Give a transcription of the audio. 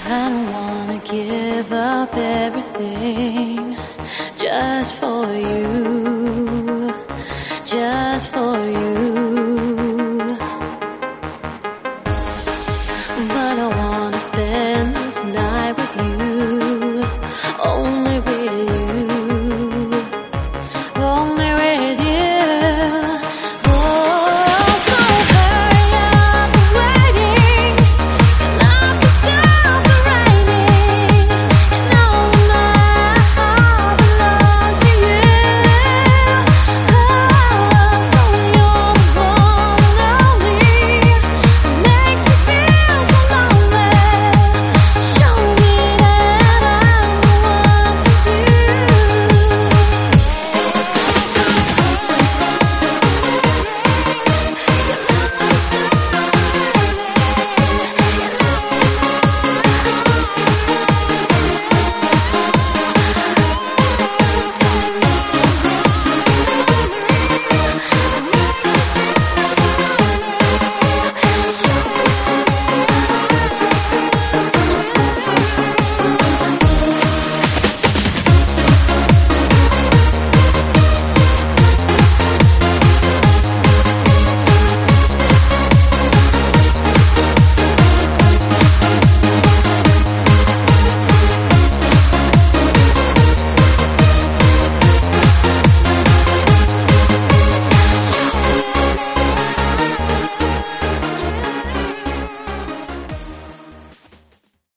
I don't wanna give up everything just for you, just for you. But I wanna spend this night with you, only with you.